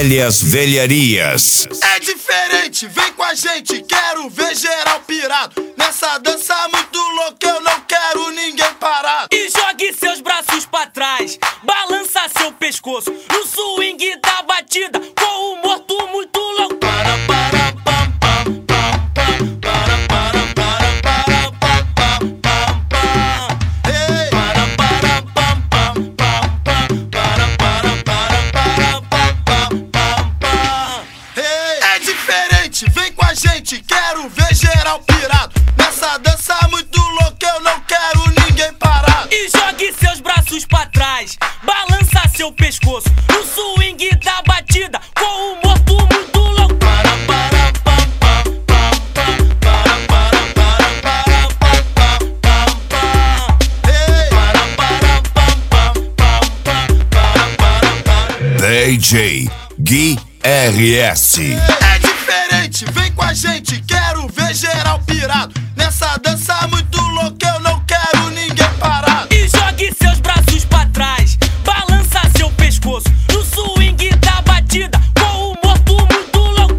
velhas velharias. É diferente, vem com a gente, quero ver geral pirado. Nessa dança muito louca eu não quero ninguém parado. E jogue seus braços pra trás, balança seu pescoço no swing da batida, com o morto muito louco. É diferente, vem com a gente, quero ver geral pirado. Nessa dança muito louca eu não quero ninguém parado. E jogue seus braços pra trás, balança seu pescoço no swing da batida, com o morto muito louco. DJ Gui RS. É diferente, vem com a gente, quero ver geral pirado. Nessa dança muito louca eu não quero ninguém parado. E jogue seus braços pra trás, balança seu pescoço no swing da batida, com o morto muito louco.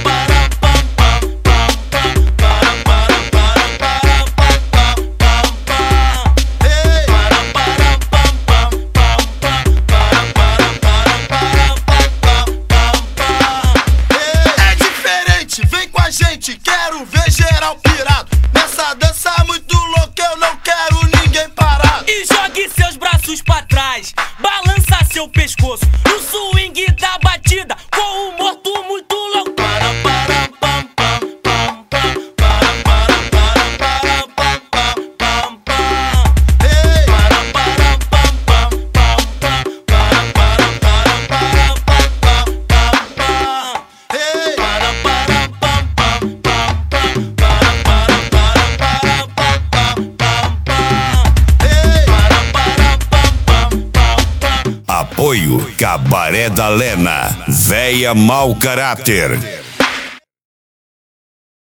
É diferente, vem com a gente, quero ver geral pirado. Nessa dança muito louca eu não quero ninguém parado. E jogue seus braços pra trás, balança seu pescoço no swing da batida, com o morto muito louco. Apoio Cabaré da Lena, véia mau caráter.